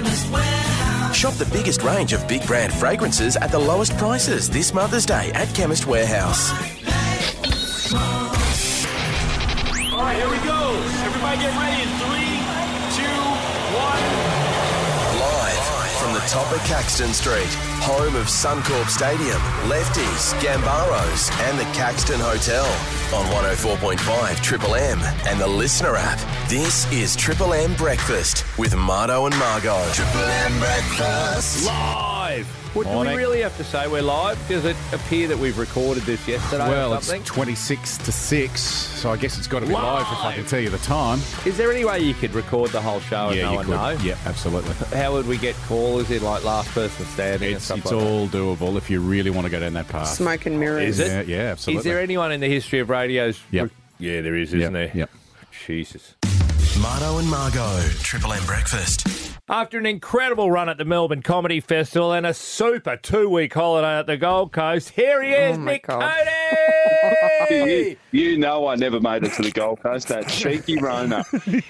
Shop the biggest range of big brand fragrances at the lowest prices this Mother's Day at Chemist Warehouse. All right, here we go. Everybody get ready in 3, 2, 1. Live from the top of Caxton Street, home of Suncorp Stadium, Lefties, Gambaros and the Caxton Hotel. On 104.5 Triple M and the Listener app. This is Triple M Breakfast with Mardo and Margot. Triple M Breakfast. Live. What do we really have to say we're live? Does it appear that we've recorded this yesterday Well, or something? it's 26 to 6, so I guess it's got to be live if I can tell you the time. Is there any way you could record the whole show and no one know? Yeah, absolutely. How would we get callers in, like last person standing and It's stuff like all doable if you really want to go down that path. Smoke and mirrors. Is it? Yeah, absolutely. Is there anyone in the history of radio's... Yep. Yeah, there is, isn't there? Yep. Jesus. Mardo and Margot. Triple M Breakfast. After an incredible run at the Melbourne Comedy Festival and a super 2-week holiday at the Gold Coast, here he is, my Nick God. Cody! You know I never made it to the Gold Coast, that cheeky Rona.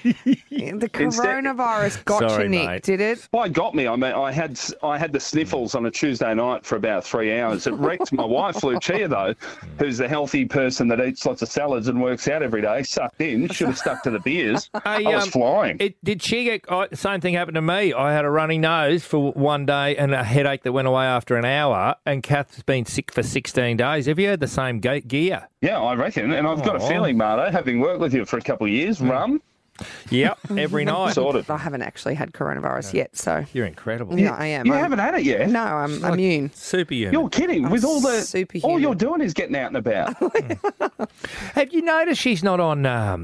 The coronavirus got Sorry, you, Nick, mate. did it? Why it got me? I mean, I had the sniffles on a Tuesday night for about 3 hours. It wrecked my wife, Lucia, though, who's the healthy person that eats lots of salads and works out every day, sucked in, should have stuck to the beers. I was flying. Did she get... same thing happened to me. I had a runny nose for one day and a headache that went away after an hour, and Kath's been sick for 16 days. Have you had the same gear? Yeah, I reckon. And I've got a feeling, Mardo, having worked with you for a couple of years, rum, Yep, every night. sorted. I haven't actually had coronavirus yet, so... You're incredible. Yeah, I am. You haven't had it yet? No, I'm immune. Superhuman. You're kidding. With all the... superhuman. All you're doing is getting out and about. Have you noticed she's not on,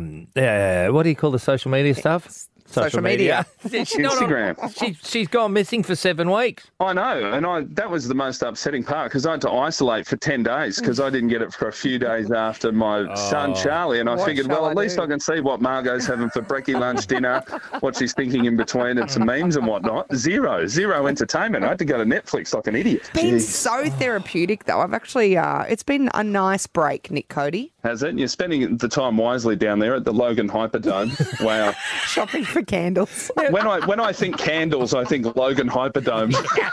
what do you call the social media stuff? Social media. She's not on- Instagram. she's gone missing for 7 weeks. I know, and that was the most upsetting part because I had to isolate for 10 days because I didn't get it for a few days after my son Charlie, and I What figured, shall well, I at least do? I can see what Margot's having for brekkie, lunch, dinner, what she's thinking in between, and some memes and whatnot. Zero entertainment. I had to go to Netflix like an idiot. Been so therapeutic, though. I've actually... it's been a nice break, Nick Cody. Has it? You're spending the time wisely down there at the Logan Hyperdome. Wow. Shopping for candles. When I think candles, I think Logan Hyperdome.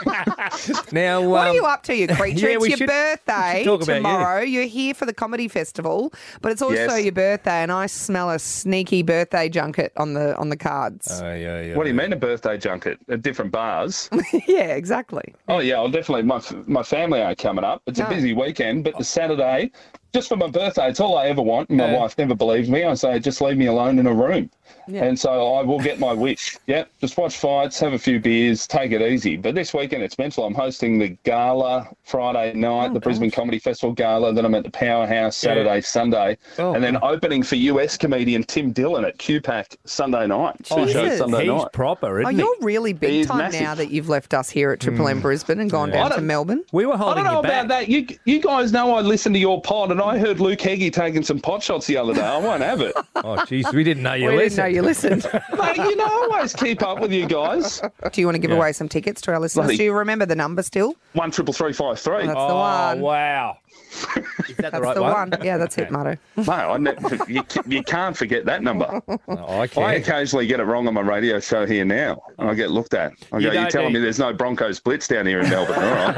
Now, What are you up to, you creature? yeah, we It's your should birthday talk about you. tomorrow. You're here for the comedy festival, but it's also Yes. your birthday, and I smell a sneaky birthday junket on the cards. yeah. What do you mean a birthday junket? At different bars? Yeah, exactly. Oh, yeah, I'll definitely. My family are coming up. It's a busy weekend, but the Saturday, just for my birthday, it's all I ever want. And my wife never believes me. I say, just leave me alone in a room. Yeah. And so I will get my wish. Yep, just watch fights, have a few beers, take it easy. But this weekend it's mental. I'm hosting the gala Friday night, the Brisbane Comedy Festival gala. Then I'm at the Powerhouse Saturday, Sunday. And then opening for US comedian Tim Dillon at QPAC Sunday night. Two shows Jesus. Sunday He's night. proper, Oh, isn't you're he? really He big is time massive. now that you've left us here at Triple M Brisbane and gone down to Melbourne. We were I holding don't know you back. about that. You guys know I listen to your pod, and I heard Luke Heggie taking some pot shots the other day. I won't have it. Oh, jeez, we didn't know you We didn't listened. know you listened. Mate, you know I always keep up with you guys. Do you want to give away some tickets to our listeners? Bloody- Do you remember the number still? 13353. That's the Oh, one. wow. Is that That's right the one? one. Yeah, that's it, Mardo. No, you can't forget that number. Oh, I I can. occasionally get it wrong on my radio show here now. I get looked at. I You go, you're don't telling need- me there's no Broncos blitz down here in Melbourne. All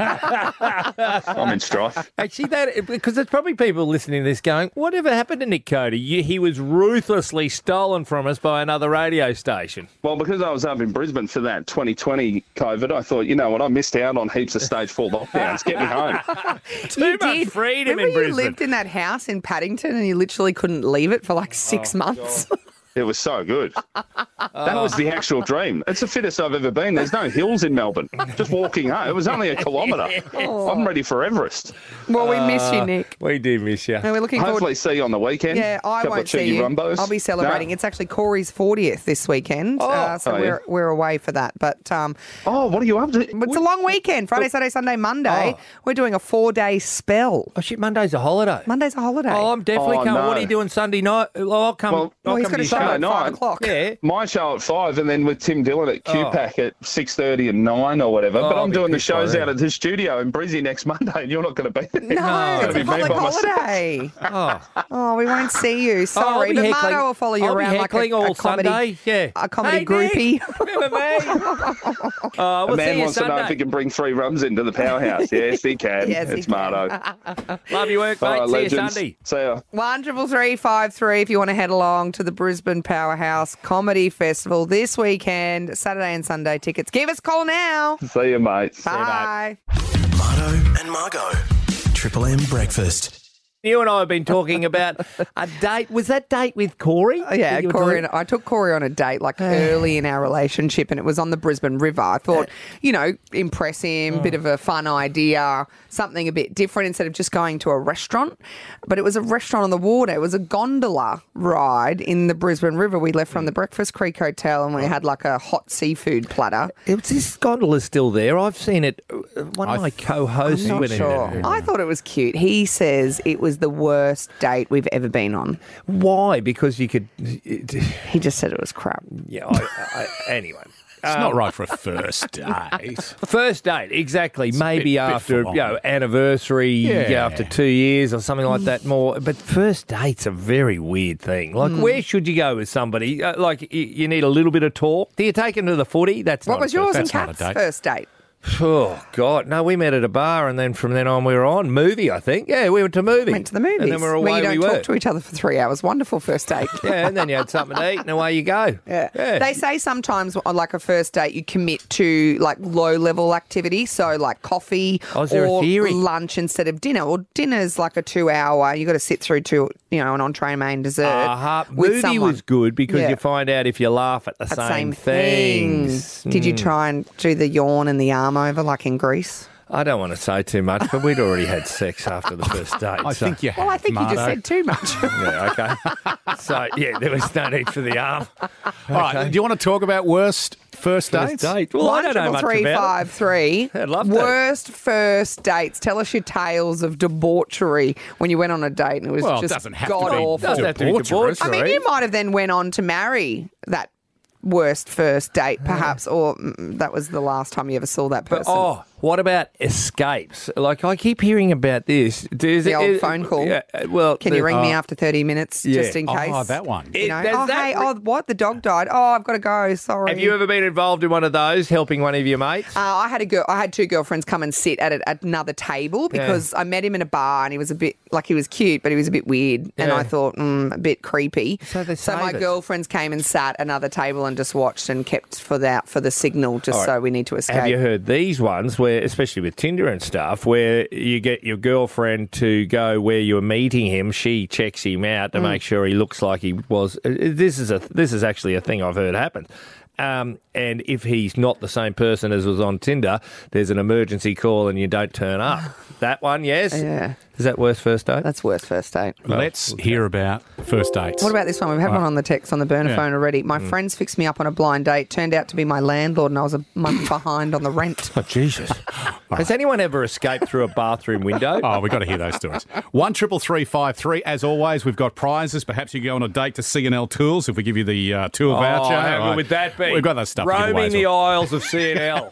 right. I'm in strife. Actually, because there's probably people listening to this going, whatever happened to Nick Cody? He was ruthlessly stolen from us by another radio station. Well, because I was up in Brisbane for that 2020 COVID, I thought, you know what, I missed out on heaps of stage 4 lockdowns. Get me home. Too much freedom Remember in Brisbane. you lived in that house in Paddington and you literally couldn't leave it for like 6 months? It was so good. That was the actual dream. It's the fittest I've ever been. There's no hills in Melbourne. Just walking home. It was only a kilometre. I'm ready for Everest. Well, we miss you, Nick. We do miss you. And we're looking Hopefully forward. see you on the weekend. Yeah, I Couple won't of cheeky see you. rumbos. I'll be celebrating. No? It's actually Corey's 40th this weekend, so Oh, yeah. we're away for that. But Oh, what are you up to? it's a long weekend. Friday, Saturday, Sunday, Monday. Oh. We're doing a 4-day spell. Oh, shit, Monday's a holiday. Monday's a holiday. Oh, I'm definitely Oh, coming. no. What are you doing Sunday night? Oh, I'll come. Well, I'll he's come got to a your show show. at 5 night. o'clock. Yeah. My show at 5 and then with Tim Dillon at QPAC at 6:30 and 9 or whatever. Oh, but I'll I'm be doing the pissed by shows then. out of the studio in Brizzy next Monday and you're not going to be there. No, It's it's gonna a be me, public by myself. holiday. Oh. Oh, we won't see you. I'll Sorry, be but heckling- Margo will follow you I'll be around like heckling a all comedy, Sunday. Yeah. a comedy Hey, groupie. Nick, remember me? We'll A man see you wants to know if he Sunday. can bring 3 rums into the powerhouse. Yes, he can. Yes, he it's can. Mardo. Love your work, mate. All right, See you legends. Sunday. See ya. 1-333-553 if you want to head along to the Brisbane Powerhouse Comedy Festival this weekend, Saturday and Sunday tickets. Give us a call now. See you, mates. Bye. Mardo and Margo. Triple M breakfast. You and I have been talking about a date. Was that date with Corey? Yeah, That you were Corey. talking- I took Corey on a date like early in our relationship, and it was on the Brisbane River. I thought, impress him, bit of a fun idea, something a bit different instead of just going to a restaurant. But it was a restaurant on the water. It was a gondola ride in the Brisbane River. We left from the Breakfast Creek Hotel, and we had like a hot seafood platter. Is this gondola still there? I've seen it. One of my co-hosts Not went in sure. it. I thought it was cute. He says it was the worst date we've ever been on. Why? Because you could. He just said it was crap. Yeah. Anyway. It's not right for a first date. First date, exactly. Maybe bit after full on. anniversary, Yeah. after 2 years or something like that. More, but first date's a very weird thing. Like, where should you go with somebody? You need a little bit of talk. Do you take them to the footy? That's What not was a first yours and that's not a Kat's date. first date? Oh, God. No, we met at a bar and then from then on we were on. Movie, I think. Yeah, we went to movie. Went to the movies. And then we were where away you don't we were. talk to each other for 3 hours. Wonderful first date. Yeah, and then you had something to eat and away you go. Yeah. Yeah. They say sometimes on like a first date you commit to like low level activity, so like coffee Oh, is there a or theory? lunch instead of dinner. Well, dinner's like a 2 hour. You got to sit through to an entree, main, dessert. with Movie someone. was good because Yeah. you find out if you laugh at the At same things. things. Did you try and do the yawn and the arm over like in Greece? I don't want to say too much, but we'd already had sex after the first date. I think you have, Well, I think you just Mardo. said too much. Yeah, okay. So, yeah, there was no need for the arm. All right, do you want to talk about worst first dates? Date. Well, I don't know much about it. 1-333-553. I'd love to. Worst first dates. Tell us your tales of debauchery when you went on a date and it was Well, it just doesn't have god to be awful. Doesn't have to be debaucherous. I mean, you might have then went on to marry that worst first date, perhaps, or that was the last time you ever saw that person. Oh, what about escapes? Like, I keep hearing about this. The old phone call. Yeah, well, Can you ring me after 30 minutes yeah. just in case? Oh, that one. You know, Does that hey, what? The dog died. Oh, I've got to go. Sorry. Have you ever been involved in one of those, helping one of your mates? I had two girlfriends come and sit at another table because I met him in a bar and he was a bit like he was cute, but he was a bit weird, and Yeah. I thought a bit creepy. So they my save it. girlfriends came and sat at another table and just watched and kept for the signal, just so we need to escape. Have you heard these ones where, especially with Tinder and stuff, where you get your girlfriend to go where you're meeting him, she checks him out to make sure he looks like he was. This is actually a thing I've heard happen. And if he's not the same person as was on Tinder, there's an emergency call and you don't turn up. That one, yes. Yeah. Is that worst first date? That's worst first date. Let's hear about first dates. What about this one? We've had one on the text on the burner phone already. My friends fixed me up on a blind date. Turned out to be my landlord, and I was a month behind on the rent. Oh, Jesus. Has anyone ever escaped through a bathroom window? Oh, we've got to hear those stories. 1-333-553. As always, we've got prizes. Perhaps you go on a date to C&L Tools if we give you the tour voucher. how All good would that be? We've got that stuff to give away Roaming as the well. aisles of C&L.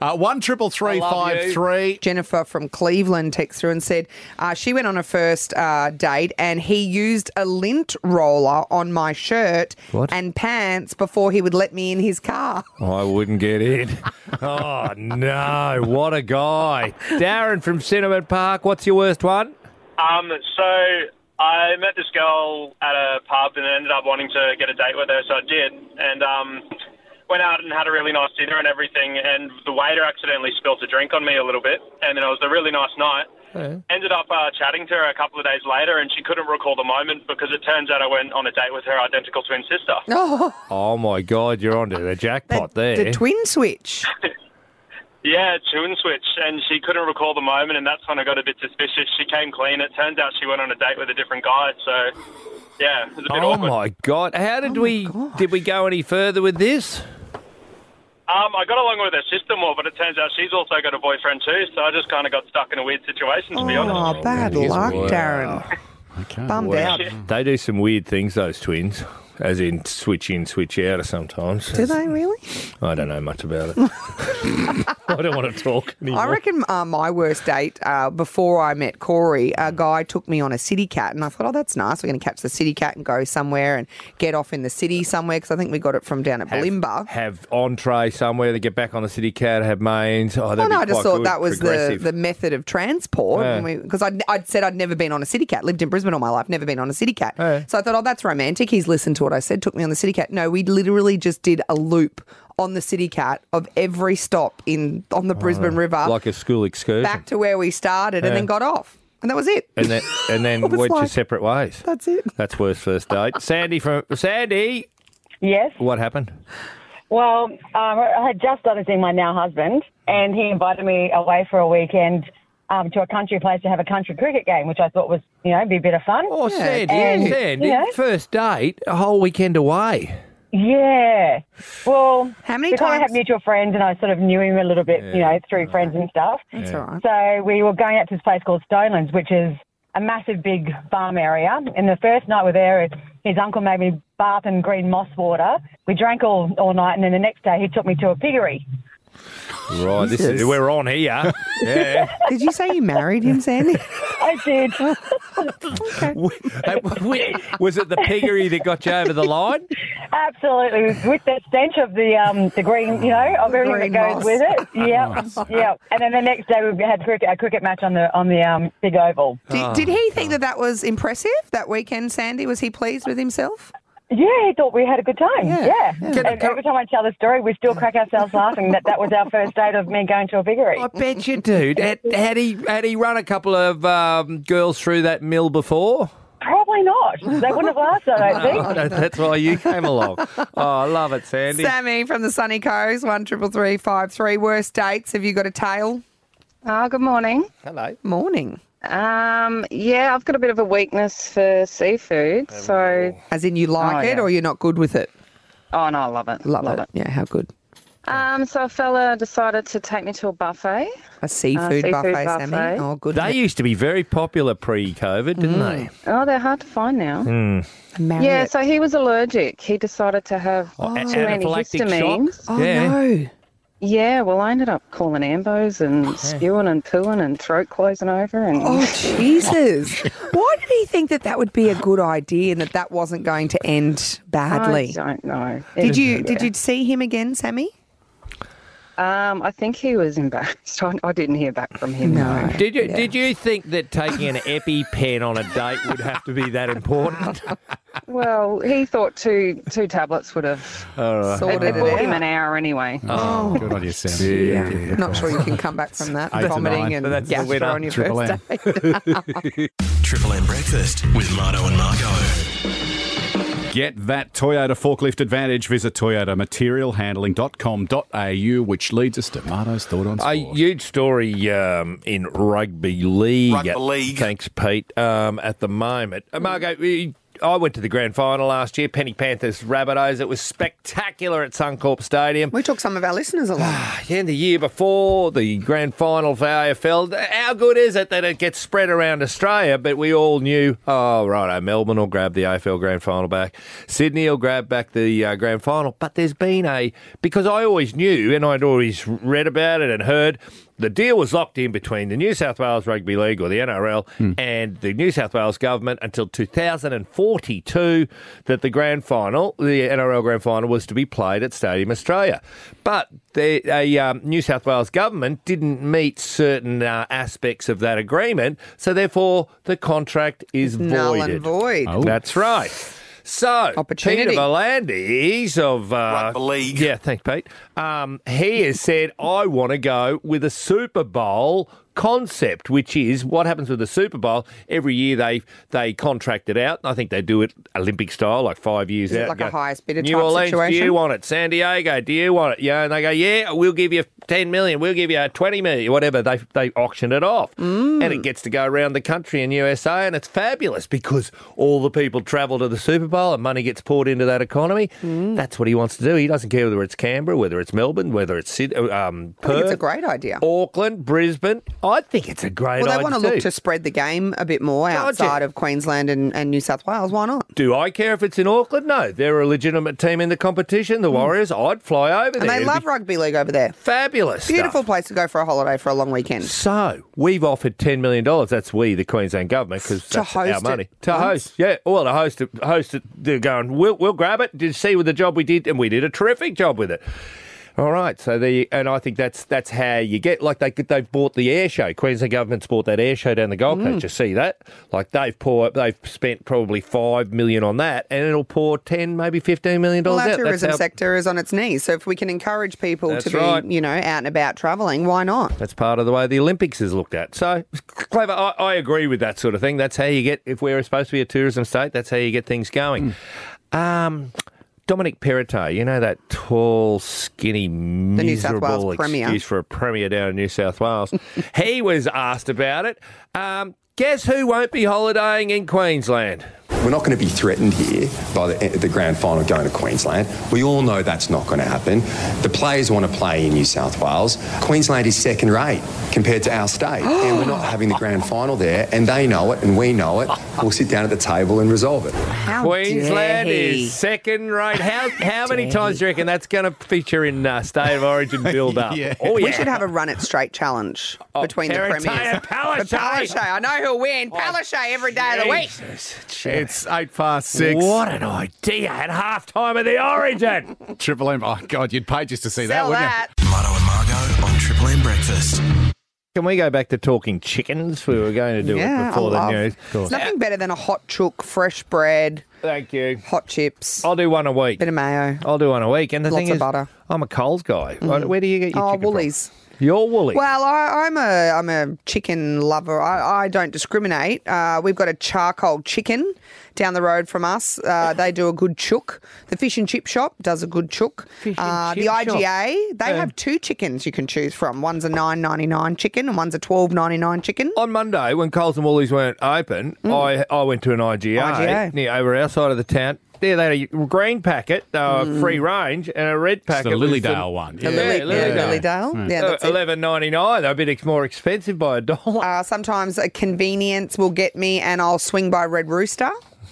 1-333-553. Jennifer from Cleveland texted through and said she went on a first date and he used a lint roller on my shirt What? and pants before he would let me in his car. I wouldn't get in. Oh, no. What a guy. Darren from Cinnamon Park, what's your worst one? So I met this girl at a pub and ended up wanting to get a date with her, so I did. And went out and had a really nice dinner and everything, and the waiter accidentally spilt a drink on me a little bit, and then it was a really nice night. Ended up chatting to her a couple of days later, and she couldn't recall the moment because it turns out I went on a date with her identical twin sister. Oh, my God, you're onto the jackpot there. The twin switch. Yeah, twin switch, and she couldn't recall the moment, and that's when I got a bit suspicious. She came clean. It turns out she went on a date with a different guy, so yeah, it was a bit Oh, awkward. my God. How did did we go any further with this? I got along with her sister more, but it turns out she's also got a boyfriend too, so I just kind of got stuck in a weird situation, to be honest. Oh, bad luck, Darren. Okay. Bummed out. They do some weird things, those twins. as in switch in, switch out sometimes. Do they really? I don't know much about it. I don't want to talk anymore. I reckon my worst date, before I met Corey, a guy took me on a city cat, and I thought, oh, that's nice. We're going to catch the city cat and go somewhere and get off in the city somewhere, because I think we got it from down at Bulimba. Have entree somewhere to get back on the city cat, have mains. Oh, that'd Well, no, be I just quite thought good, that was progressive. the method of transport. Yeah. Because I'd said I'd never been on a city cat, lived in Brisbane all my life, never been on a city cat. Yeah. So I thought, oh, that's romantic. He's listened to what I said, took me on the city cat. No, we literally just did a loop on the city cat of every stop on the Brisbane River, Like a school excursion. back to where we started, and then got off. And that was it. And then I was went your like, separate ways. That's it. That's worst first date. Sandy, Yes. what happened? Well, I had just started seeing my now husband, and he invited me away for a weekend to a country place to have a country cricket game, which I thought was, be a bit of fun. Oh, Sandy, And, first date, a whole weekend away. Yeah. Well, How many we kind of times? have mutual friends, and I sort of knew him a little bit, through friends and stuff. That's all right. So we were going out to this place called Stonelands, which is a massive big farm area. And the first night we're there, his uncle made me bath in green moss water. We drank all night, and then the next day he took me to a piggery. Right, Jesus. we're on here. Yeah. Did you say you married him, Sandy? I did. Was it the piggery that got you over the line? Absolutely, with the stench of the green, of everything green that goes moss. with it. Yeah. And then the next day we had a cricket match on the big oval. Did he think that was impressive that weekend, Sandy? Was he pleased with himself? Yeah, he thought we had a good time. Yeah. Yeah. And every time I tell the story, we still crack ourselves laughing that was our first date of me going to a piggery. I bet you do. Had he run a couple of girls through that mill before? Probably not. They wouldn't have asked, I don't think. That's why you came along. Oh, I love it, Sandy. Sammy from the Sunny Coast, 133353. Worst dates. Have you got a tale? Good morning. Hello. Morning. Yeah, I've got a bit of a weakness for seafood, so... As in you like it yeah. or you're not good with it? Oh, no, I love it. Love it. Yeah, how good? So a fella decided to take me to a buffet. A seafood buffet, Sammy. buffet. Oh, good. They used to be very popular pre-COVID, didn't they? Oh, they're hard to find now. Marry Yeah, it. so he was allergic. He decided to have two Anaphylactic antihistamines. shock? Oh, Yeah. no. Yeah, well, I ended up calling ambos and spewing and pooing and throat closing over. And Oh, Jesus. Why did he think that would be a good idea and that wasn't going to end badly? I don't know. Did you see him again, Sammy? I think he was embarrassed. I didn't hear back from him. No. Did you think that taking an EpiPen on a date would have to be that important? Well, he thought two tablets would have Sorted it bought it him out. an hour anyway. Oh, good on you, Sandy. Yeah. Not sure you can come back from that. 8 to Vomiting 9. and That's the winner. gastro on your Triple first M. date. Triple M Breakfast with Marto and Margo. Get that Toyota forklift advantage. Visit toyotamaterialhandling.com.au, which leads us to Marto's thought on A sport. huge story in rugby league. Rugby league. Thanks, Pete. At the moment, Margo, I went to the grand final last year. Penny Panthers Rabbitohs. It was spectacular at Suncorp Stadium. We took some of our listeners along. Yeah, and the year before, the grand final for AFL. How good is it that it gets spread around Australia? But we all knew, righto, Melbourne will grab the AFL grand final back. Sydney will grab back the grand final. But there's been because I always knew and I'd always read about it and heard, the deal was locked in between the New South Wales Rugby League, or the NRL, and the New South Wales government until 2042 that the grand final, the NRL grand final, was to be played at Stadium Australia. But the New South Wales government didn't meet certain aspects of that agreement, so therefore the contract is Null voided. and void. Oh. That's right. So, Opportunity. Peter Volandis of Rugby league. Yeah, thanks, Pete. He has said, I want to go with a Super Bowl concept, which is what happens with the Super Bowl. Every year they contract it out. I think they do it Olympic style, like 5 years Is out. it like Go, a highest bidder New type Orleans, situation? do you want it? San Diego, do you want it? Yeah, and they go, yeah, we'll give you 10 million, we'll give you 20 million, whatever. They auction it off. And it gets to go around the country in USA, and it's fabulous because all the people travel to the Super Bowl and money gets poured into that economy. That's what he wants to do. He doesn't care whether it's Canberra, whether it's Melbourne, whether it's Perth. I think it's a great idea. Auckland, Brisbane, I think it's a great idea. Well, they want to look to spread the game a bit more outside of Queensland and New South Wales. Why not? Do I care if it's in Auckland? No. They're a legitimate team in the competition, the Warriors. I'd fly over there. And they love rugby league over there. Fabulous Beautiful stuff. place to go for a holiday for a long weekend. So, we've offered $10 million. That's we, the Queensland government, because that's host our money. it To once? host. Yeah. Well, to host it, they're going, we'll grab it. Did you see with the job we did? And we did a terrific job with it. All right, so and I think that's how you get, like they've bought the air show. Queensland government's bought that air show down the Gold Coast. You see that? Like they've spent probably $5 million on that, and it'll pour $10, maybe $15 million Well, our out. tourism sector is on its knees. So if we can encourage people That's to right. be, out and about travelling, why not? That's part of the way the Olympics is looked at. So clever. I agree with that sort of thing. That's how you get, if we're supposed to be a tourism state, that's how you get things going. Dominic Perrottet, that tall, skinny, New South miserable Wales Premier. excuse for a premier down in New South Wales. He was asked about it. Guess who won't be holidaying in Queensland? We're not going to be threatened here by the grand final going to Queensland. We all know that's not going to happen. The players want to play in New South Wales. Queensland is second rate compared to our state, and we're not having the grand final there, and they know it and we know it. We'll sit down at the table and resolve it. How Queensland dare he? is second rate. How many times do you reckon that's going to feature in State of Origin build-up? Yeah. Oh, yeah. We should have a run it straight challenge between the Perrottet premiers. and Palaszczuk. Palaszczuk. I know who'll win. Palaszczuk every day of the week. It's 6:08. What an idea at halftime of the Origin. Triple M. Oh, God, you'd pay just to see Sell that, wouldn't Mutto and Margo on Triple M Breakfast. Can we go back to talking chickens? We were going to do it before the news. There's nothing better than a hot chook, fresh bread, Thank you. hot chips, I'll do one a week. bit of mayo. I'll do one a week. And the Lots thing of is, butter. I'm a Coles guy. Where do you get your chicken Woolies. from? You're Woolies. Well, I'm a chicken lover. I don't discriminate. We've got a charcoal chicken down the road from us. They do a good chook. The fish and chip shop does a good chook. Fish and chip the shop. IGA, they have two chickens you can choose from. One's a $9.99 chicken and one's a $12.99 chicken. On Monday, when Coles and Woolies weren't open, I went to an IGA. Near over our side of the town. There, they had a green packet, free range, and a red packet. the Lilydale one. The Lilydale. Yeah, that's it. $11.99. They're a bit more expensive by $1. Sometimes a convenience will get me and I'll swing by Red Rooster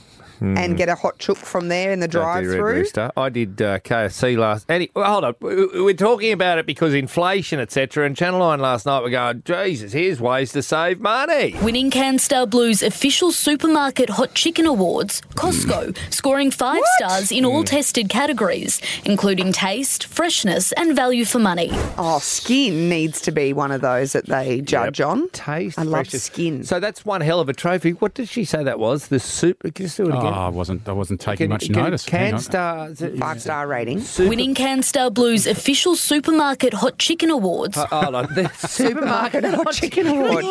and get a hot chook from there in the drive-through. I did KFC last. Hold on, we're talking about it because inflation, etc. And Channel 9 last night were going, Jesus, here's ways to save money. Winning CanStar Blue's official supermarket hot chicken awards, Costco, scoring 5 stars in all tested categories, including taste, freshness, and value for money. Oh, skin needs to be one of those that they judge on. Taste, I love freshness. skin. So that's one hell of a trophy. What did she say that was? The soup. Can you do it again? I wasn't taking much notice. Hang on. CanStar 5-star rating. Winning CanStar Blue's official supermarket hot chicken awards. Hold on. The Supermarket hot chicken award.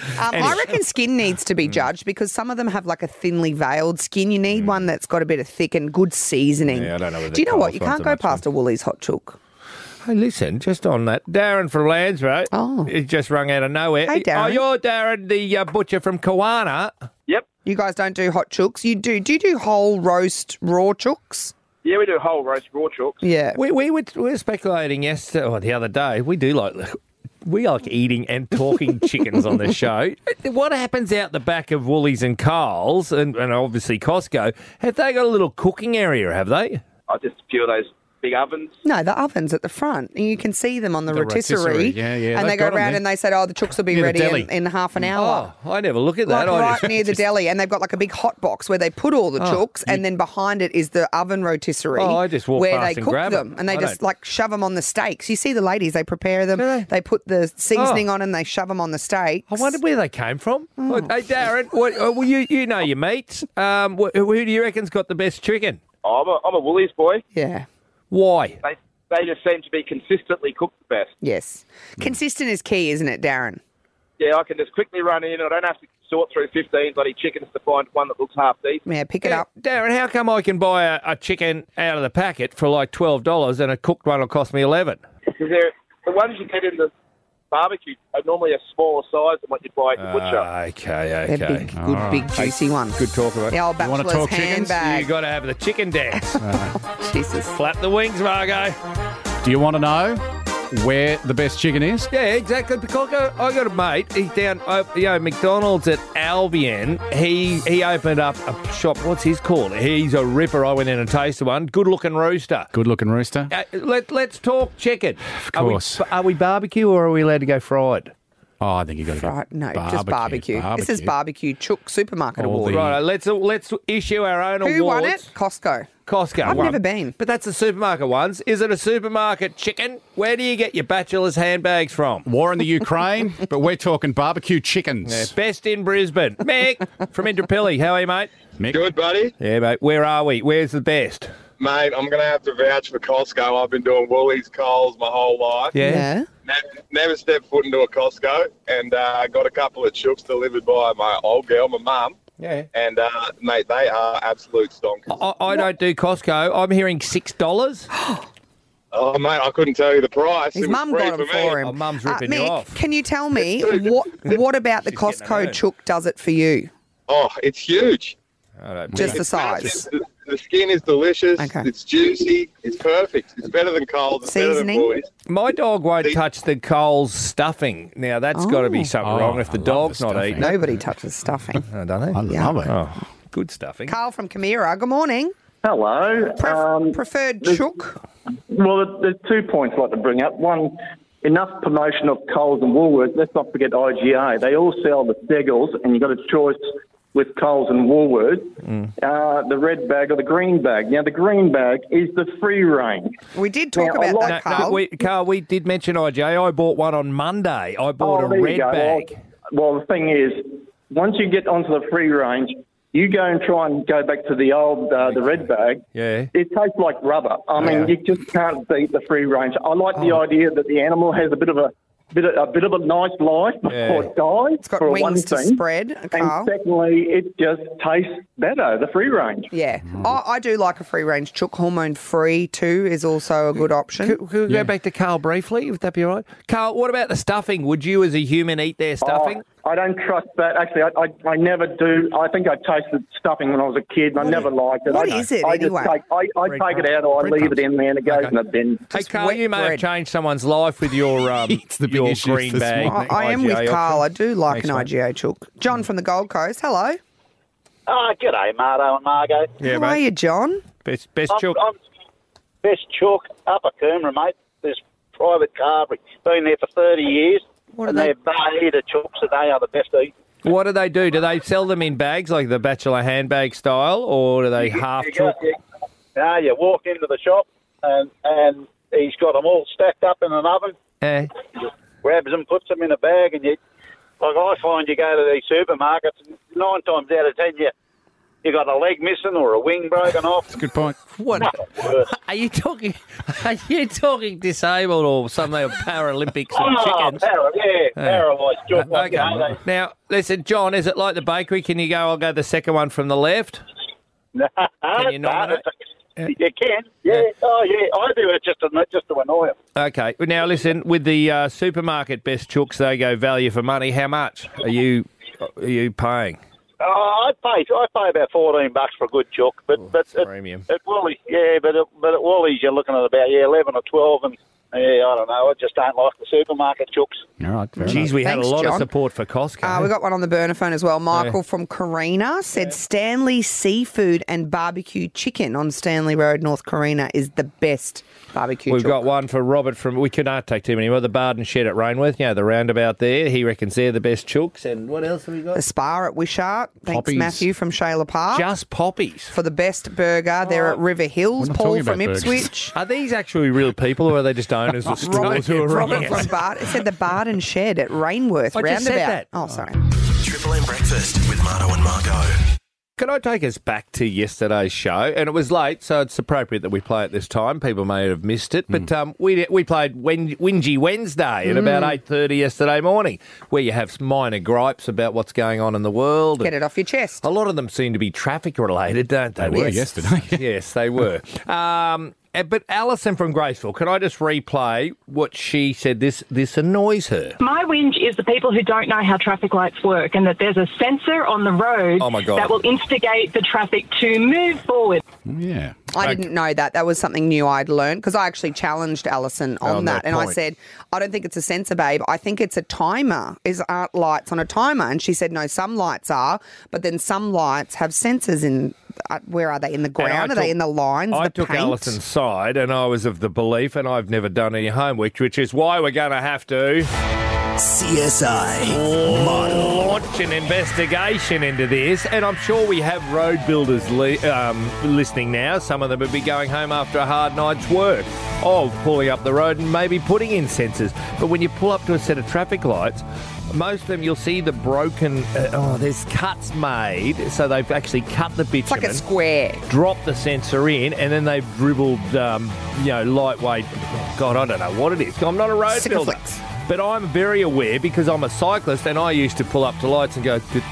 I reckon skin needs to be judged because some of them have like a thinly veiled skin. You need one that's got a bit of thick and good seasoning. Yeah, I don't know whether Do you know what? Coles You ones can't are go much past a Woolies hot chook. Hey, listen, just on that, Darren from Landsborough. Oh. He just rung out of nowhere. Hey, Darren. Oh, you're Darren, the butcher from Kawana. Yep. You guys don't do hot chooks. You do. Do you do whole roast raw chooks? Yeah, we do whole roast raw chooks. Yeah. We were speculating yesterday, or the other day. We like eating and talking chickens on the show. What happens out the back of Woolies and Coles and obviously Costco? Have they got a little cooking area, have they? Just a few of those big ovens. No, the oven's at the front. And you can see them on the rotisserie. Yeah. And they they've go got 'em around there. and they say, the chooks will be Near the ready deli. in half an hour. Oh, I never look at that. Like I right just- near the deli, and they've got like a big hot box where they put all the chooks, and then behind it is the oven rotisserie. Oh, I just walk where past they and cook grab them, it. and they I just don't- like shove them on the steaks. You see the ladies, they prepare them, Do they? put the seasoning on, and they shove them on the steaks. I wonder where they came from. Oh. Hey, Darren, well, you know your meats. Who do you reckon's got the best chicken? Oh, I'm a Woolies boy. Yeah. Why? They just seem to be consistently cooked the best. Yes. Consistent is key, isn't it, Darren? Yeah, I can just quickly run in. I don't have to sort through 15 bloody chickens to find one that looks half decent. Yeah, pick it up. Darren, how come I can buy a chicken out of the packet for like $12 and a cooked one will cost me $11? Because the ones you get in the barbecue are normally a smaller size than what you'd buy at the butcher. Okay. They're big, good, big, juicy ones. Good talk about it. The old You wanna bachelor's talk chickens? handbag. You got to have the chicken dance. Jesus. Flap the wings, Margo. Do you want to know? where the best chicken is? Yeah, exactly. Because I got a mate. He's down, McDonald's at Albion. He opened up a shop. What's his called? He's a ripper. I went in and tasted one. Good looking rooster. Good looking rooster. Let's talk chicken. Of course. Are we barbecue or are we allowed to go fried? Oh, I think you got to go. Right, no, just barbecue. This is Barbecue Chook Supermarket Award. Right, let's issue our own awards. Who won it? Costco. I've never been. But that's the supermarket ones. Is it a supermarket chicken? Where do you get your bachelor's handbags from? War in the Ukraine, but we're talking barbecue chickens. Yeah, best in Brisbane. Mick from Indooroopilly. How are you, mate? Mick. Good, buddy. Yeah, mate. Where are we? Where's the best? Mate, I'm going to have to vouch for Costco. I've been doing Woolies, Coles my whole life. Yeah. Never stepped foot into a Costco, and got a couple of chooks delivered by my old girl, my mum. Yeah. And, mate, they are absolute stonkers. I don't do Costco. I'm hearing $6. Oh, mate, I couldn't tell you the price. His It was mum free got them for him. Oh, Mum's ripping you Mick, off. can you tell me what about the Costco Chook does it for you? Oh, it's huge. Just the size. The skin is delicious. Okay. It's juicy. It's perfect. It's better than Coles. It's better than Seasoning? Woolies. My dog won't touch the Coles stuffing. Now, that's got to be something wrong if the dog's not eating it. Nobody touches stuffing. Oh, don't they? I love it. Oh, good stuffing. Carl from Camira, good morning. Hello. Preferred Chook? Well, there's 2 points I'd like to bring up. One, enough promotion of Coles and Woolworths. Let's not forget IGA. They all sell the Steggles, and you've got a choice with Coles and Woolworths, the red bag or the green bag. Now, the green bag is the free range. We did talk about that, Carl. Carl, we did mention IGA. I bought one on Monday. I bought a red bag. Well, the thing is, once you get onto the free range, you go and try and go back to the old, the red bag. Yeah. It tastes like rubber. I mean, you just can't beat the free range. I like the idea that the animal has a bit of a nice life before it dies. It's got for wings one to thing. spread, Carl. And secondly, it just tastes better, the free range. Yeah. I do like a free range Chook. Hormone free too is also a good option. Could we go back to Carl briefly? Would that be all right? Carl, what about the stuffing? Would you as a human eat their stuffing? I don't trust that. Actually, I never do. I think I tasted stuffing when I was a kid, and I never liked it. What is it anyway? I take it out, or I leave it in there, and it goes in the bin. Hey, Carl, you may have changed someone's life with your your green bag. I am with IGA Carl. I option. do like Thanks, an mate. IGA Chook. John from the Gold Coast. Hello. G'day, Marto and Margot. Yeah, How are you, John? Best Chook. Best Chook, Upper Coomera, mate. There's private carvery. Been there for 30 years. What they're Bay-Eater Chooks, and they are the best eating. What do they do? Do they sell them in bags like the bachelor handbag style, or do they half chook? You walk into the shop and he's got them all stacked up in an oven. Grabs them, puts them in a bag, and I find you go to these supermarkets, and 9 times out of 10 you got a leg missing or a wing broken off. That's a good point. What are you talking? Are you talking disabled or something? Paralympics or chickens? Paralysed chook. Okay. Now, listen, John, is it like the bakery? Can you go? I'll go the second one from the left. Can you nominate? You can, yeah. Oh, yeah. I do it just to annoy them. Okay. Now, listen, with the supermarket best chooks, they go value for money. How much are you paying? I pay about $14 for a good chook, but premium. At Woolies, but at Woolies you're looking at about 11 or 12, and I don't know. I just don't like the supermarket chooks. All right, Geez, we had Thanks, a lot John. of support for Costco. We got one on the burner phone as well. Michael from Carina said Stanley Seafood and Barbecue Chicken on Stanley Road, North Carina is the best barbecue We've chook. got one for Robert from, we cannot take too many more, the Barden Shed at Rainworth, the roundabout there. He reckons they're the best chooks. And what else have we got? The Spa at Wishart. Thanks, Poppies. Matthew from Shayla Park. Just Poppies. For the best burger, they're at River Hills. Paul from Ipswich. Are these actually real people or are they just owners of stores who are Robert from Bard. It said the Barden Shed at Rainworth. I just said roundabout. that. Oh, sorry. Triple M Breakfast with Marto and Margo. Can I take us back to yesterday's show? And it was late, so it's appropriate that we play at this time. People may have missed it. But we played Whingy Wednesday at about 8:30 yesterday morning, where you have minor gripes about what's going on in the world. Get it off your chest. A lot of them seem to be traffic-related, don't they? They were yesterday. Yes, they were. But Alison from Graceville, can I just replay what she said? This annoys her. My whinge is the people who don't know how traffic lights work and that there's a sensor on the road Oh, my God. that will instigate the traffic to move forward. Yeah. I didn't know that. That was something new I'd learned because I actually challenged Alison on that. And I said, I don't think it's a sensor, babe. I think it's a timer. Aren't lights on a timer? And she said, no, some lights are, but then some lights have sensors in. Where are they? In the ground? Are they in the lines? I the took paint? Alison's side and I was of the belief, and I've never done any homework, which is why we're going to have to... CSI launch an investigation into this, and I'm sure we have road builders listening now. Some of them would be going home after a hard night's work of pulling up the road and maybe putting in sensors. But when you pull up to a set of traffic lights, most of them you'll see the broken, there's cuts made, so they've actually cut the bitumen. It's like a square. Dropped the sensor in, and then they've dribbled, lightweight, God, I don't know what it is. I'm not a road builder. But I'm very aware because I'm a cyclist and I used to pull up to lights and go... But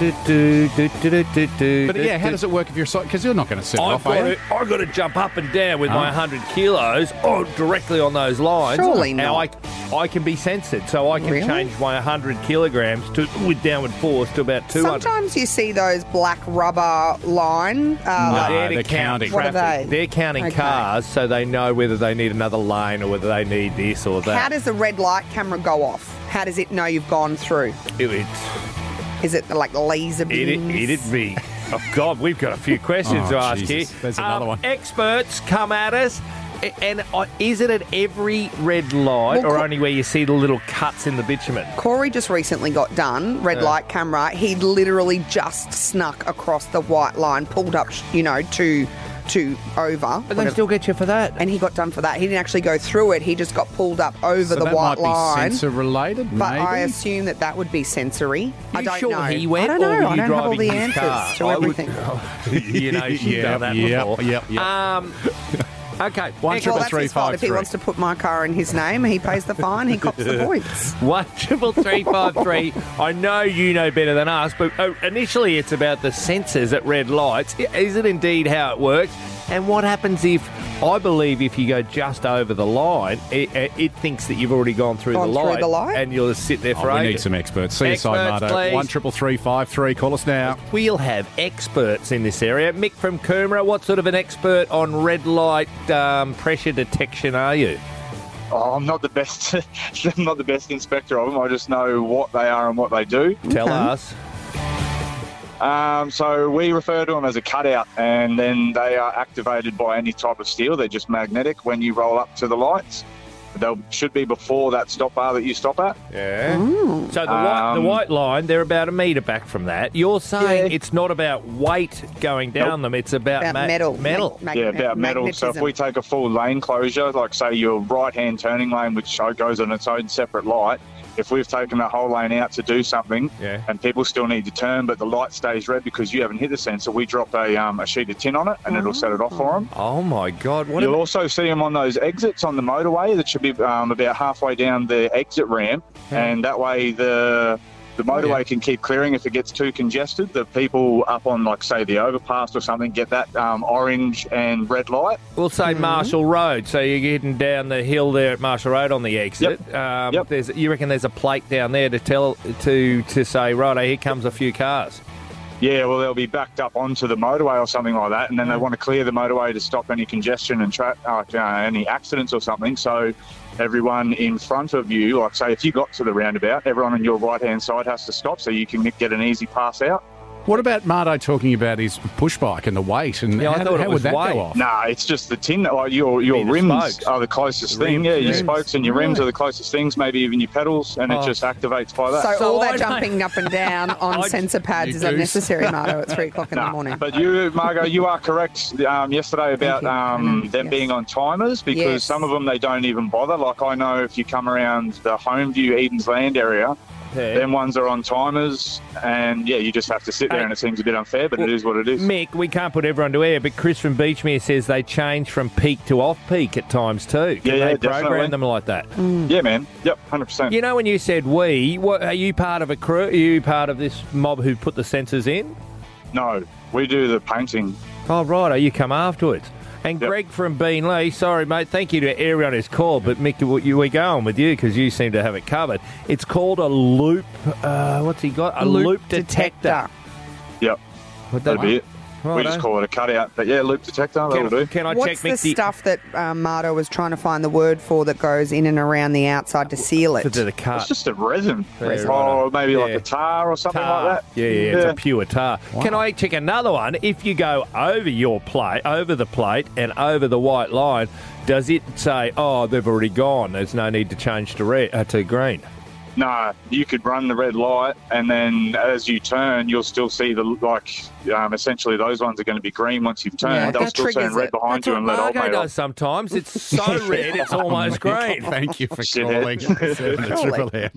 yeah, how does it work if you're... Because you're not going to set it off, are you? I've got to jump up and down with my 100 kilos directly on those lines. Surely not. Now, I can be censored, so I can change my 100 kilograms with downward force to about 200. Sometimes you see those black rubber line... they're counting. What are they? They're counting cars, so they know whether they need another lane or whether they need this or that. How does the red light camera go off? How does it know you've gone through? Is it like laser beams? It'd be... Oh, God, we've got a few questions to ask here. There's another one. Experts, come at us. And is it at every red light or only where you see the little cuts in the bitumen? Corey just recently got done, red light camera. He literally just snuck across the white line, pulled up, to over. But they still get you for that. And he got done for that. He didn't actually go through it. He just got pulled up over the white line. Might be sensor related, but maybe? I assume that would be sensory. I don't know. He went, I don't know. Or were you I don't have all the driving his answers car? to everything. You've done that before. Yep. Okay, well, that's his fault. If he wants to put my car in his name, he pays the fine, he cops the points. 13353. I know you know better than us, but initially it's about the sensors at red lights. Is it indeed how it works? And what happens if you go just over the line, it thinks that you've already gone through the light, and you'll just sit there for ages. We need some experts. CSI Marto, 13353. Call us now. We'll have experts in this area. Mick from Coomera, what sort of an expert on red light pressure detection are you? Oh, I'm not the best. I'm not the best inspector of them. I just know what they are and what they do. Tell us. So we refer to them as a cutout, and then they are activated by any type of steel. They're just magnetic when you roll up to the lights. They should be before that stop bar that you stop at. Yeah. So the white line, they're about a metre back from that. You're saying it's not about weight going down them, it's about metal. Metal. About metal. So if we take a full lane closure, like say your right-hand turning lane, which goes on its own separate light, if we've taken that whole lane out to do something and people still need to turn but the light stays red because you haven't hit the sensor, we drop a sheet of tin on it and it'll set it off for them. Oh, my God. You'll also see them on those exits on the motorway that should be about halfway down the exit ramp, and that way the motorway can keep clearing if it gets too congested. The people up on, like, say, the overpass or something get that orange and red light. We'll say Marshall Road. So you're getting down the hill there at Marshall Road on the exit. You reckon there's a plate down there to tell to say, right, here comes a few cars? Yeah, well, they'll be backed up onto the motorway or something like that, and then they want to clear the motorway to stop any congestion and any accidents or something. So everyone in front of you, like say if you got to the roundabout, everyone on your right-hand side has to stop so you can get an easy pass out. What about Marto talking about his push bike and the weight? And how would that go off? Nah, it's just the tin. Like your rims are the closest thing. Yeah, your spokes and your rims are the closest things, maybe even your pedals, and it just activates by that. So all that jumping up and down on sensor pads is unnecessary, Marto, at 3 o'clock in the morning. But you, Margot, you are correct yesterday about them being on timers, because some of them they don't even bother. Like I know if you come around the Homeview, Eden's Land area, them ones are on timers, and you just have to sit there, and it seems a bit unfair, but it is what it is. Mick, we can't put everyone to air, but Chris from Beachmere says they change from peak to off-peak at times too. Can they program them like that? Yeah, man. Yep, 100%. You know, when you said are you part of a crew? Are you part of this mob who put the sensors in? No, we do the painting. Oh, right. You come afterwards. And Greg from Beanley, sorry, mate, thank you to everyone who's called, but Mick, we're going with you because you seem to have it covered. It's called a loop, what's he got? A loop detector. Yep, that'd be it. We just call it a cutout. But yeah, loop detector, that'll do. Can I What's check the stuff that Marto was trying to find the word for that goes in and around the outside to seal it? the cut? It's just a resin. Resin. Or maybe like a tar or something like that. Yeah, it's a pure tar. Can I check another one? If you go over the plate and over the white line, does it say, oh, they've already gone, there's no need to change to green? No, you could run the red light, and then as you turn, you'll still see essentially those ones are going to be green once you've turned. Yeah, They'll still turn red behind you and let old Margo mate does off. sometimes. It's so red, it's almost green. Thank you for calling. Triple M.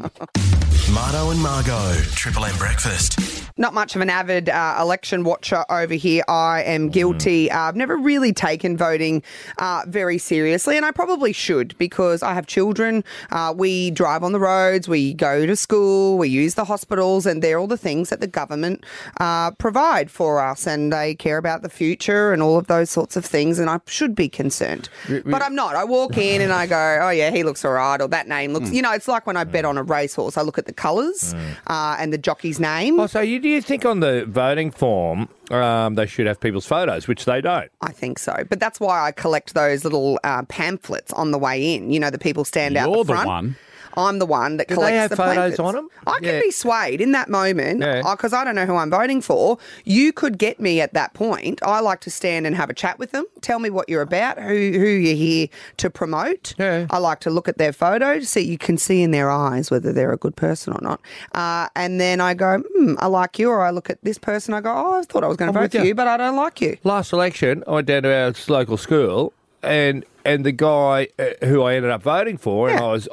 Marto and Margo, Triple M Breakfast. Not much of an avid election watcher over here. I am guilty. I've never really taken voting very seriously, and I probably should because I have children. We drive on the roads, we go to school, we use the hospitals, and they're all the things that the government provide for us, and they care about the future and all of those sorts of things, and I should be concerned. But I'm not. I walk in and I go, oh, yeah, he looks all right, or that name looks... You know, it's like when I bet on a racehorse. I look at the colours and the jockey's name. Oh, so do you think on the voting form they should have people's photos, which they don't? I think so. But that's why I collect those little pamphlets on the way in. You know, the people stand out the front. You're the one. I'm the one that Do collects they have the photos pamphlets. on them? I can be swayed in that moment because I don't know who I'm voting for. You could get me at that point. I like to stand and have a chat with them. Tell me what you're about, who you're here to promote. I like to look at their photos, so you can see in their eyes whether they're a good person or not. And then I go, I like you, or I look at this person, I go, oh, I thought I was going to vote for you, but I don't like you. Last election, I went down to our local school, and the guy who I ended up voting for, and I was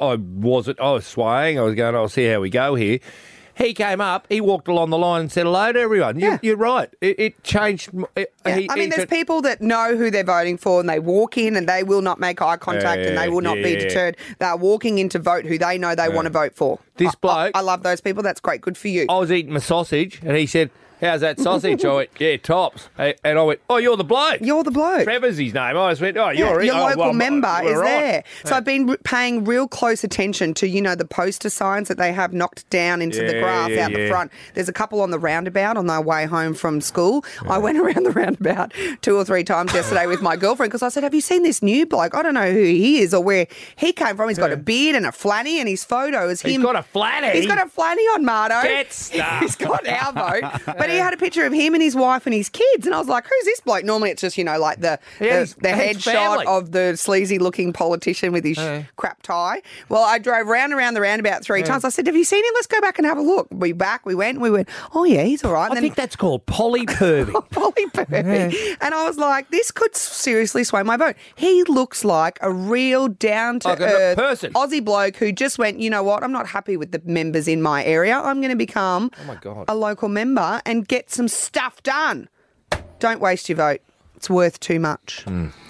swaying. I was going, I'll see how we go here. He came up, he walked along the line and said hello to everyone. You're right. It changed. There's people that know who they're voting for, and they walk in and they will not make eye contact and they will not be deterred. They're walking in to vote who they know they want to vote for. This bloke... I love those people. That's great. Good for you. I was eating my sausage and he said, how's that sausage? I went, yeah, tops. And I went, oh, you're the bloke. You're the bloke. Trevor's his name. I just went, oh, you're your local member is right. there. So I've been paying real close attention to, the poster signs that they have knocked down into the grass out the front. There's a couple on the roundabout on their way home from school. I went around the roundabout 2 or 3 times yesterday with my girlfriend because I said, have you seen this new bloke? I don't know who he is or where he came from. He's got a beard and a flanny, and his photo is him. He's got a flanny? He's got a flanny on, Marto. Get stuff. He's got our vote. But he had a picture of him and his wife and his kids, and I was like, who's this bloke? Normally it's just, like the headshot of the sleazy looking politician with his crap tie. Well, I drove round around the roundabout 3 times. I said, have you seen him? Let's go back and have a look. We went, oh yeah, he's all right. I think that's called polypervy. Polypervy. And I was like, this could seriously sway my vote. He looks like a real down-to-earth person. Aussie bloke who just went, you know what, I'm not happy with the members in my area. I'm going to become a local member and get some stuff done. Don't waste your vote. It's worth too much.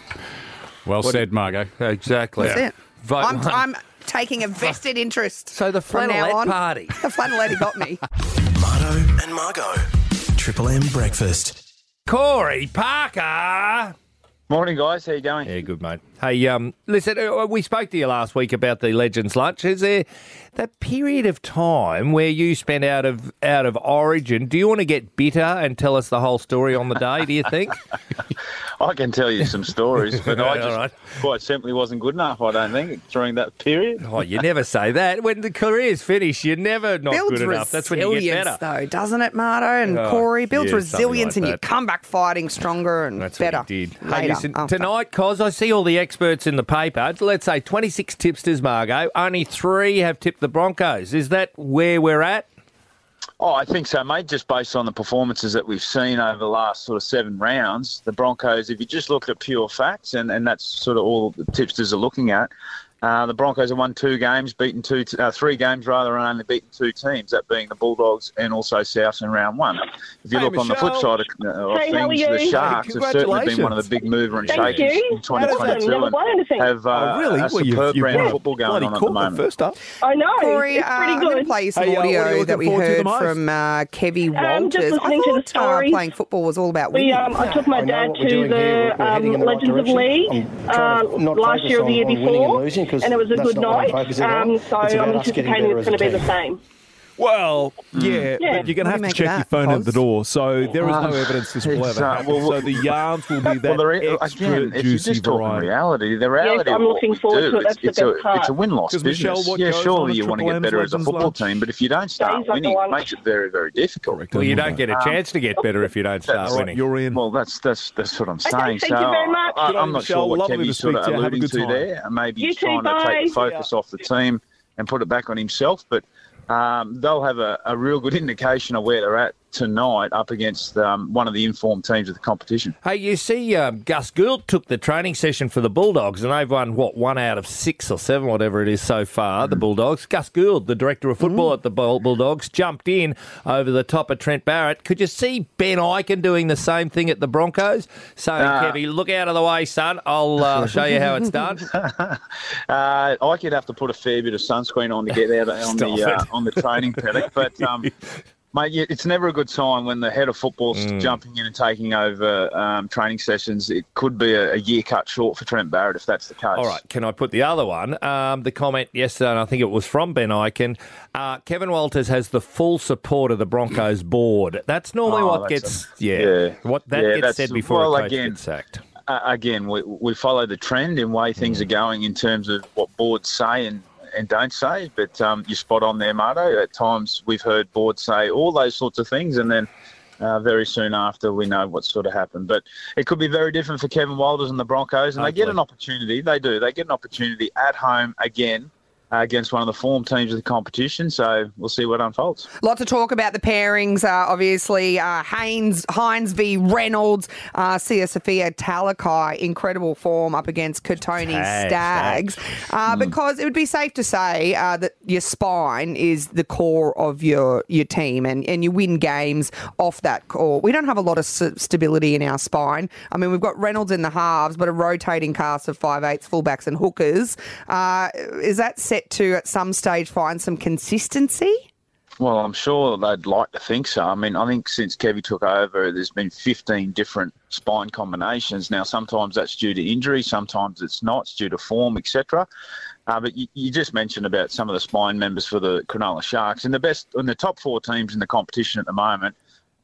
Well said, Margo. Exactly. That's it. I'm taking a vested interest. So the Flannelette party. The Flannelette got me. Marto and Margo, Triple M Breakfast. Corey Parker. Morning, guys. How you going? Yeah, good, mate. Hey, listen, we spoke to you last week about the Legends Lunch. Is there that period of time where you spent out of Origin? Do you want to get bitter and tell us the whole story on the day, do you think? I can tell you some stories, but I just quite simply wasn't good enough, I don't think, during that period. Oh, you never say that. When the career's finished, you're never not good enough. That's when you get better. Though, doesn't it, Marto and Corey? Builds resilience and you come back fighting stronger and better. What he did. Hey, listen, tonight, Cos, I see all the experts in the paper. Let's say 26 tipsters, Margo. Only 3 have tipped the Broncos. Is that where we're at? Oh, I think so, mate, just based on the performances that we've seen over the last sort of 7 rounds. The Broncos, if you just look at pure facts, and that's sort of all the tipsters are looking at, the Broncos have won 2 games, beaten 3 games rather, and only beaten 2 teams, that being the Bulldogs and also Souths in round 1. If you look on the flip side of things, the Sharks have certainly been one of the big mover and shakers in 2022 and have a superb brand of football going on at the moment. First up. I know. Corey, it's pretty I'm good. going to play you some audio that we heard from Kevy Walters. Just listening to the story. Playing football was all about winning. I took my dad to the Legends of League last year or the year before, and it was a good night. So I'm anticipating it's going to be the same. Well, yeah, but you're going to have to check your phone at the door. So there is no evidence this will ever happen. So the yarns will be that extra if you juicy just talking variety. reality, the reality Yes, I'm of what looking we forward do, to it. That's the best part. it's a win-loss business. Michelle, what goes on surely a you want to Triple get M's better as a Legends football lunch? team, but if you don't start Days like winning, the it one- makes it very, very difficult. Well, you don't get a chance to get better if you don't start winning. You're in. Well, that's what I'm saying. thank you very much. I'm Good on you, not Michelle. sure what Lovely Kevy's to sort of speak to you. Have a alluding good to time. there. Maybe You he's too, trying to bye. take the focus off the team and put it back on himself, but they'll have a real good indication of where they're at tonight up against one of the informed teams of the competition. Hey, you see, Gus Gould took the training session for the Bulldogs, and they've won, 1 out of 6 or 7, whatever it is so far, the Bulldogs. Gus Gould, the director of football at the Bulldogs, jumped in over the top of Trent Barrett. Could you see Ben Ikin doing the same thing at the Broncos? Saying, Kevy, look out of the way, son. I'll show you how it's done. I could have to put a fair bit of sunscreen on to get out on the training paddock, but mate, it's never a good sign when the head of football's jumping in and taking over training sessions. It could be a year cut short for Trent Barrett if that's the case. All right, can I put the other one? The comment yesterday, and I think it was from Ben Ikin, Kevin Walters has the full support of the Broncos board. That's normally what gets gets said before a coach gets sacked. Again, we follow the trend in way things are going in terms of what boards say and don't say, but you're spot on there, Marto. At times we've heard boards say all those sorts of things, and then very soon after we know what's sort of happened. But it could be very different for Kevin Walters and the Broncos, and they get an opportunity. They do. They get an opportunity at home again against one of the form teams of the competition, so we'll see what unfolds. Lot to talk about the pairings, obviously. Hines v Reynolds, Sia Sophia Talakai, incredible form up against Katoni Staggs. Because it would be safe to say that your spine is the core of your team, and you win games off that core. We don't have a lot of stability in our spine. I mean, we've got Reynolds in the halves, but a rotating cast of 5/8 fullbacks and hookers. Is that set to, at some stage, find some consistency? Well, I'm sure they'd like to think so. I mean, I think since Kevy took over, there's been 15 different spine combinations. Now, sometimes that's due to injury, sometimes it's not. It's due to form, etc. But you just mentioned about some of the spine members for the Cronulla Sharks. And the top 4 teams in the competition at the moment,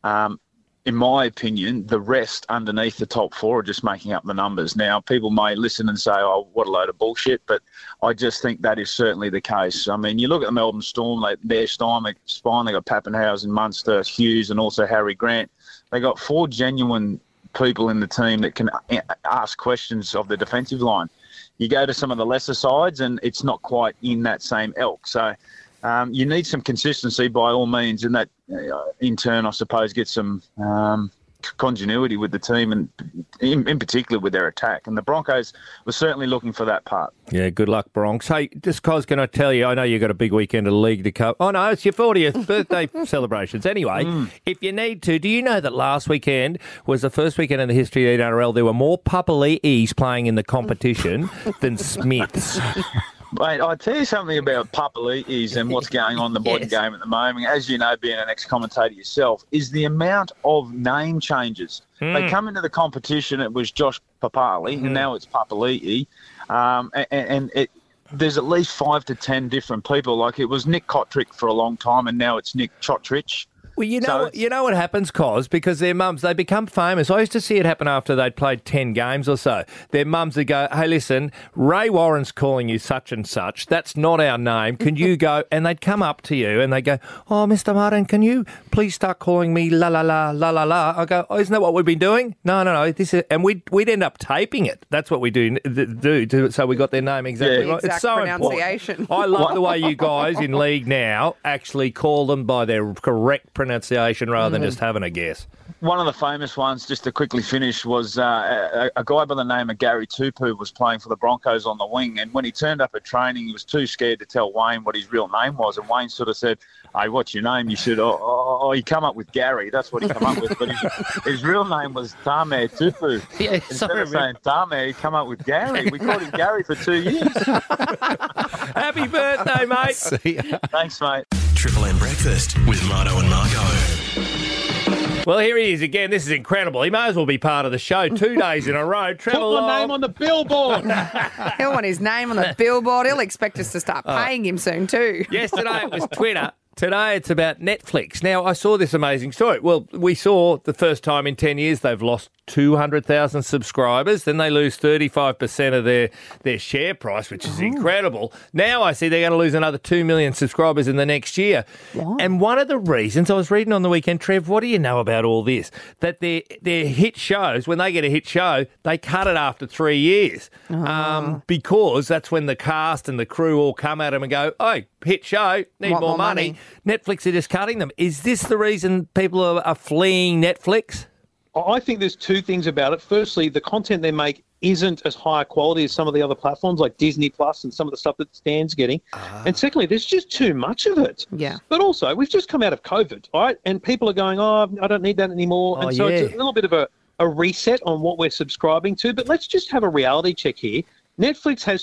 in my opinion, the rest underneath the top 4 are just making up the numbers. Now, people may listen and say, oh, what a load of bullshit, but I just think that is certainly the case. I mean, you look at the Melbourne Storm, their spine, they got Pappenhausen, Munster, Hughes, and also Harry Grant. They got 4 genuine people in the team that can ask questions of the defensive line. You go to some of the lesser sides, and it's not quite in that same ilk. So you need some consistency by all means, and that in turn, I suppose, gets some continuity with the team, and in particular with their attack. And the Broncos were certainly looking for that part. Yeah, good luck, Bronx. Hey, just cause can I tell you, I know you've got a big weekend of league to cover. Oh, no, it's your 40th birthday celebrations. Anyway, if you need to, do you know that last weekend was the first weekend in the history of the NRL? There were more Papali'is playing in the competition than Smiths. Mate, I'll tell you something about Papali'is and what's going on in the modern game at the moment, as you know, being an ex-commentator yourself, is the amount of name changes. They come into the competition, it was Josh Papali, and now it's Papali'i, there's at least 5 to 10 different people. Like, it was Nick Kotrick for a long time, and now it's Nick Chotrich. Well, you know what happens, Cos, because their mums, they become famous. I used to see it happen after they'd played 10 games or so. Their mums would go, hey, listen, Ray Warren's calling you such and such. That's not our name. Can you go? And they'd come up to you and they'd go, oh, Mr. Martin, can you please start calling me la la la la la la? I go, oh, isn't that what we've been doing? No. And we'd end up taping it. That's what we do so we got their name exactly right. Exact it's so pronunciation. Important. I love the way you guys in league now actually call them by their correct pronunciation rather than just having a guess. One of the famous ones, just to quickly finish, was a guy by the name of Gary Tupu was playing for the Broncos on the wing, and when he turned up at training, he was too scared to tell Wayne what his real name was, and Wayne sort of said, hey, what's your name? You said, he come up with Gary. That's what he come up with, but his real name was Tame Tupu. Yeah, Instead of saying Tame, he come up with Gary. We called him Gary for 2 years. Happy birthday, mate. See ya. Thanks, mate. Triple M Breakfast with Marto and Margo. Well, here he is again. This is incredible. He may as well be part of the show 2 days in a row. Put my name on the billboard. He'll want his name on the billboard. He'll expect us to start paying him soon too. Yesterday it was Twitter. Today it's about Netflix. Now, I saw this amazing story. Well, we saw the first time in 10 years they've lost 200,000 subscribers. Then they lose 35% of their share price, which is incredible. Now I see they're going to lose another 2 million subscribers in the next year. What? And one of the reasons, I was reading on the weekend, Trev, what do you know about all this? That their hit shows, when they get a hit show, they cut it after 3 years. Because that's when the cast and the crew all come at them and go, oh, hit show, need more money. Netflix are just cutting them. Is this the reason people are fleeing Netflix? I think there's two things about it. Firstly, the content they make isn't as high quality as some of the other platforms like Disney Plus and some of the stuff that Stan's getting. And secondly, there's just too much of it. Yeah. But also, we've just come out of COVID, right? And people are going, oh, I don't need that anymore. And so it's a little bit of a reset on what we're subscribing to. But let's just have a reality check here. Netflix has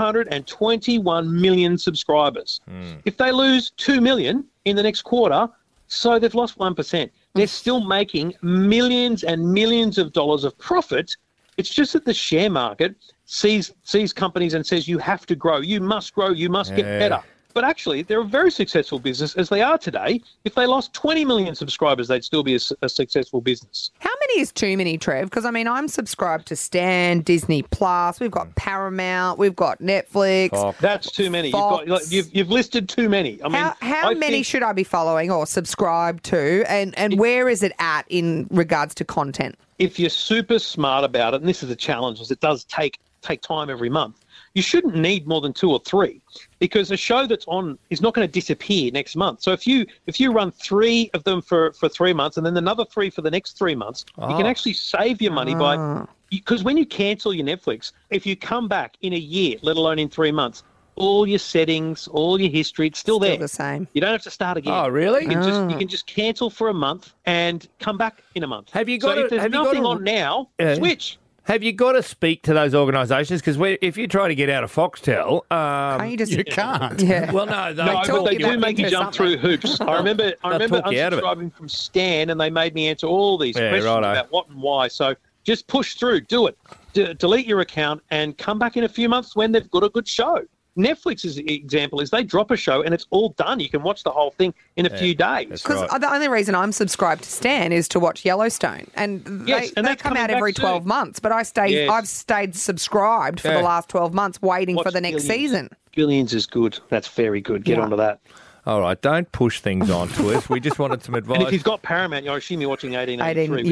221 million subscribers. If they lose 2 million in the next quarter, so they've lost 1%. They're still making millions and millions of dollars of profit. It's just that the share market sees companies and says, you have to grow, you must grow, you must get better. But actually, they're a very successful business as they are today. If they lost 20 million subscribers, they'd still be a successful business. How many is too many, Trev? Because, I mean, I'm subscribed to Stan, Disney Plus, we've got Paramount, we've got Netflix. Oh, that's too many. You've listed too many. I mean, how many should I be following or subscribe to? And where is it at in regards to content? If you're super smart about it, and this is a challenge, as it does take time every month, you shouldn't need more than 2 or 3 because a show that's on is not going to disappear next month. So if you run 3 of them for 3 months and then another 3 for the next 3 months, you can actually save your money by – because when you cancel your Netflix, if you come back in a year, let alone in 3 months, all your settings, all your history, it's still there. The same. You don't have to start again. Oh, really? You can just cancel for a month and come back in a month. Have you got if there's nothing on now, switch. Have you got to speak to those organisations? Because if you try to get out of Foxtel, you can't. Yeah. Well, no, but they do make you jump through hoops. I remember unsubscribing from Stan, and they made me answer all these questions about what and why. So just push through, do it, delete your account, and come back in a few months when they've got a good show. Netflix's example is they drop a show and it's all done. You can watch the whole thing in a few days. Because the only reason I'm subscribed to Stan is to watch Yellowstone, and they come out every 12 months. But I've stayed subscribed for the last 12 months, waiting for the next season. Billions is good. That's very good. Get onto that. All right, don't push things on to us. We just wanted some advice. And if you've got Paramount, I assume you're watching 1883.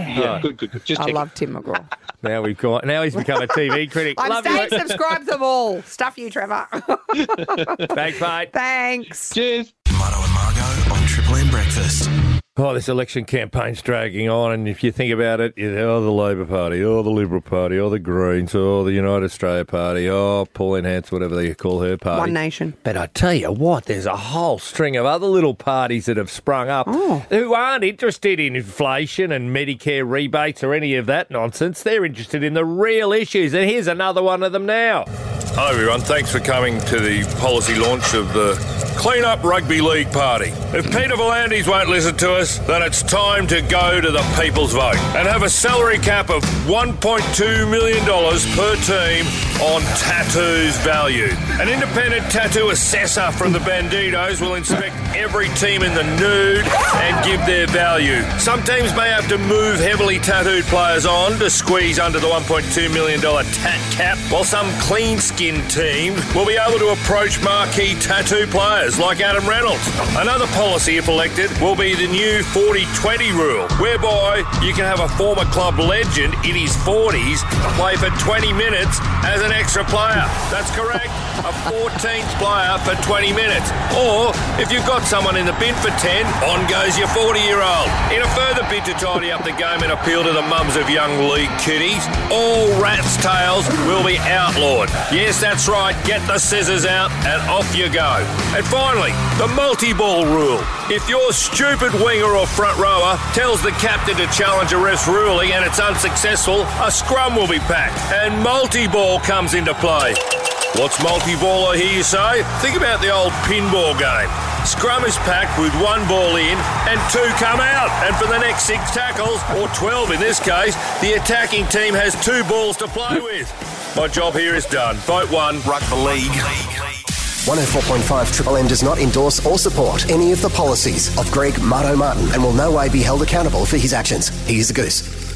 Good. Just I love Tim McGraw. Now he's become a TV critic. I'm staying subscribed to them all. Stuff you, Trevor. Thanks, mate. Thanks. Cheers. Mutto and Margo on Triple M Breakfast. Oh, this election campaign's dragging on, and if you think about it, the Labor Party, the Liberal Party, the Greens, the United Australia Party, Pauline Hanson, whatever they call her party. One Nation. But I tell you what, there's a whole string of other little parties that have sprung up who aren't interested in inflation and Medicare rebates or any of that nonsense. They're interested in the real issues, and here's another one of them now. Hi everyone, thanks for coming to the policy launch of the Clean Up Rugby League Party. If Peter V'landys won't listen to us, then it's time to go to the people's vote and have a salary cap of $1.2 million per team on tattoos value. An independent tattoo assessor from the Bandidos will inspect every team in the nude and give their value. Some teams may have to move heavily tattooed players on to squeeze under the $1.2 million tat cap, while some clean-skinned teams will be able to approach marquee tattoo players like Adam Reynolds. Another policy, if elected, will be the new 40-20 rule, whereby you can have a former club legend in his 40s play for 20 minutes as an extra player. That's correct, a 14th player for 20 minutes. Or, if you've got someone in the bin for 10, on goes your 40-year-old. In a further bid to tidy up the game and appeal to the mums of young league kiddies, all rat's tails will be outlawed. Yes, that's right, get the scissors out and off you go. And finally, the multi-ball rule. If your stupid winger or front rower tells the captain to challenge a ref's ruling and it's unsuccessful, a scrum will be packed and multi-ball comes into play. What's multi-ball, I hear you say? Think about the old pinball game. Scrum is packed with 1 ball in and 2 come out. And for the next 6 tackles, or 12 in this case, the attacking team has 2 balls to play with. My job here is done. Vote 1, Rugby League. 104.5 Triple M does not endorse or support any of the policies of Greg Marto Martin and will no way be held accountable for his actions. He is a goose.